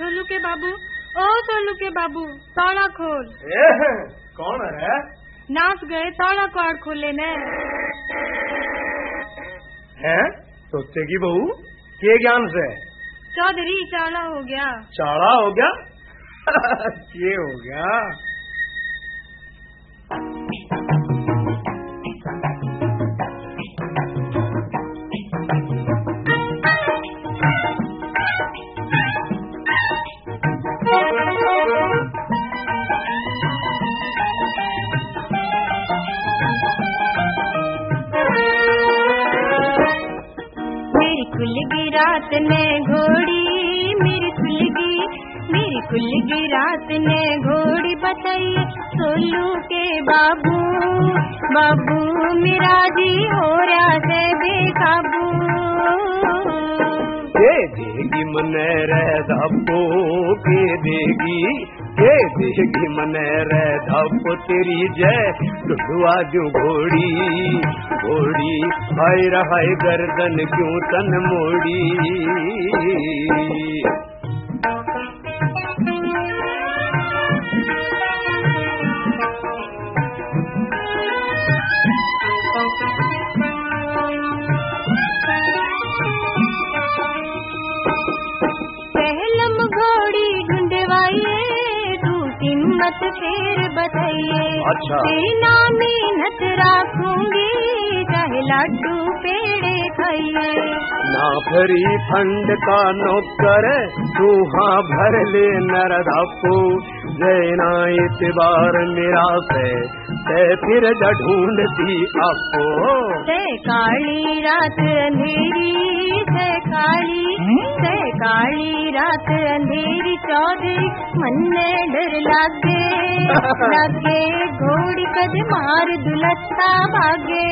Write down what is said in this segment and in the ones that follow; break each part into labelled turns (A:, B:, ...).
A: सोलू के बाबू, ओ सोलू के बाबू, ताला खोल।
B: कौन है?
A: नाच गए, ताला कार्ड खोले ने।
B: है तोते की बहू, के ज्ञान से?
A: चौधरी चाला हो गया।
B: चाला हो गया? ये हो गया।
A: खुलगी रात ने घोड़ी, मेरी खुलगी रात ने घोड़ी बताइए सोलू के बाबू, बाबू मेरा जी हो रहा से बेकाबू।
B: के देगी मने रे धप्पो, के देगी मने रे धप्पो तेरी जय लुढ़ुआ जो घोड़ी, घोड़ी हाय रहाय गर्दन क्यों तन मोड़ी।
A: पहलम घोड़ी ढूंढवाइए, दूसरी मत फिर बताइए।
B: अच्छा।
A: नानी नत राखूंगी, चाहे लाडू पेड़े खाइए।
B: ना भरी फंड का नौकर तू हाँ भर ले नरधापो, जैना इतबार मेरा से फिर ढूंढती आपको।
A: से काली रात अंधेरी, से काली रात अंधेरी चौधरी मन में डर लागे घोड़ी कद मार दुलत्ता भागे।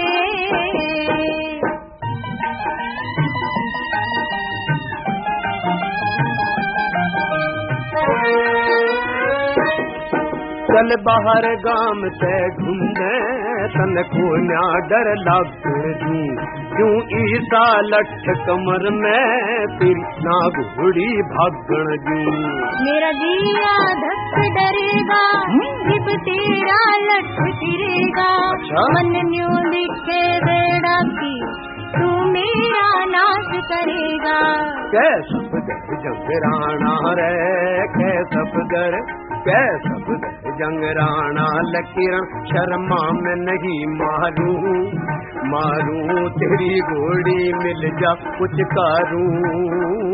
B: चल बाहर गाम से घूमने, तन को न्या डर लाग दूं, क्यों ईसा लठ कमर में तेरी ना घोड़ी भागण दूं।
A: मेरा दिया धक डरेगा, जब तेरा लठ गिरेगा।
B: अच्छा?
A: मन न्यू लिखे बेड़ा की तू मेरा नाश करेगा।
B: कैसब दर जंगराना रे, कैसब दर जंगराना लकीरण शर्मा में नहीं मारूं, तेरी घोड़ी मिल जा कुछ कारूं।